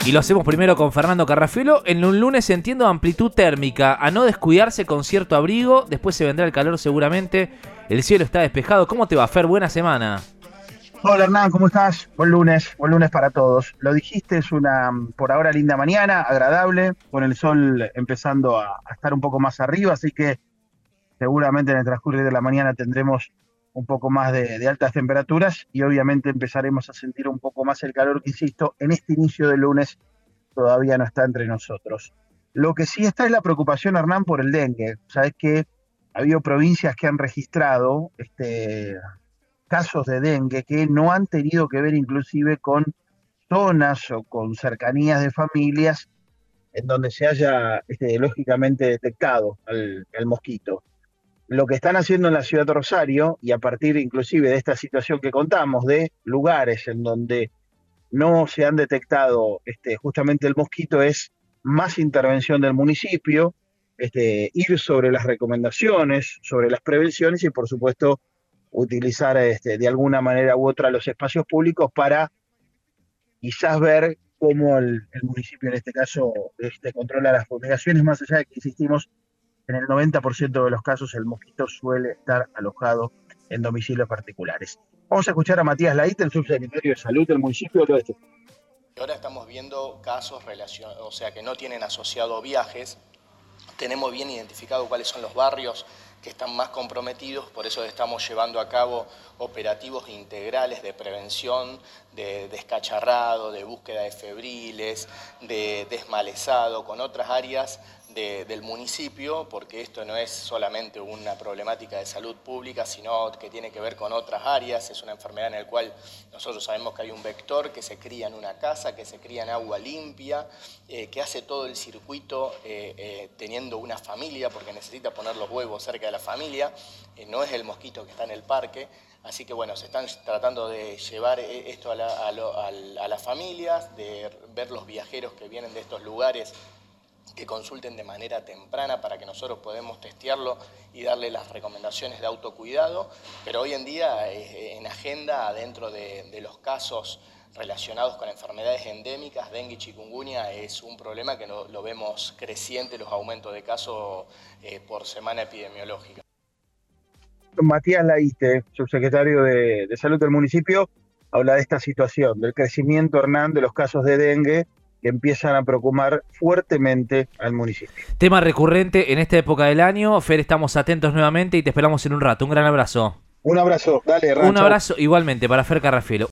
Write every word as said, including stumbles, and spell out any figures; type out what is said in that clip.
Y lo hacemos primero con Fernando Carrafielo. En un lunes, entiendo, amplitud térmica. A no descuidarse con cierto abrigo. Después se vendrá el calor seguramente. El cielo está despejado. ¿Cómo te va, Fer? Buena semana. Hola Hernán, ¿cómo estás? Buen lunes, buen lunes para todos. Lo dijiste, es una por ahora linda mañana, agradable, con el sol empezando a, a estar un poco más arriba, así que seguramente en el transcurso de la mañana tendremos un poco más de, de altas temperaturas y obviamente empezaremos a sentir un poco más el calor que, insisto, en este inicio de lunes todavía no está entre nosotros. Lo que sí está es la preocupación, Hernán, por el dengue. Sabes que ha habido provincias que han registrado este, casos de dengue que no han tenido que ver inclusive con zonas o con cercanías de familias en donde se haya este, lógicamente detectado al, al mosquito. Lo que están haciendo en la ciudad de Rosario, y a partir inclusive de esta situación que contamos, de lugares en donde no se han detectado este, justamente el mosquito, es más intervención del municipio, este, ir sobre las recomendaciones, sobre las prevenciones y por supuesto utilizar este, de alguna manera u otra los espacios públicos para quizás ver cómo el, el municipio en este caso este, controla las fumigaciones, más allá de que insistimos, en el noventa por ciento de los casos el mosquito suele estar alojado en domicilios particulares. Vamos a escuchar a Matías Laíte, el subsecretario de Salud del municipio del Oeste. Ahora estamos viendo casos relacion- o sea, que no tienen asociado viajes. Tenemos bien identificado cuáles son los barrios que están más comprometidos, por eso estamos llevando a cabo operativos integrales de prevención, de descacharrado, de búsqueda de febriles, de desmalezado con otras áreas de, del municipio, porque esto no es solamente una problemática de salud pública, sino que tiene que ver con otras áreas. Es una enfermedad en la cual nosotros sabemos que hay un vector que se cría en una casa, que se cría en agua limpia, eh, que hace todo el circuito eh, eh, teniendo una familia, porque necesita poner los huevos cerca de la familia, eh, no es el mosquito que está en el parque. Así que bueno, se están tratando de llevar esto a, la, a, lo, a las familias, de ver los viajeros que vienen de estos lugares, que consulten de manera temprana para que nosotros podamos testearlo y darle las recomendaciones de autocuidado. Pero hoy en día, eh, en agenda, dentro de, de los casos relacionados con enfermedades endémicas, dengue y chikungunya, es un problema que lo, lo vemos creciente, los aumentos de casos eh, por semana epidemiológica. Matías Laíte, subsecretario de, de Salud del municipio, habla de esta situación, del crecimiento, Hernán, de los casos de dengue que empiezan a preocupar fuertemente al municipio. Tema recurrente en esta época del año. Fer, estamos atentos nuevamente y te esperamos en un rato. Un gran abrazo. Un abrazo, dale, Hernán. Un abrazo igualmente para Fer Carrafielo.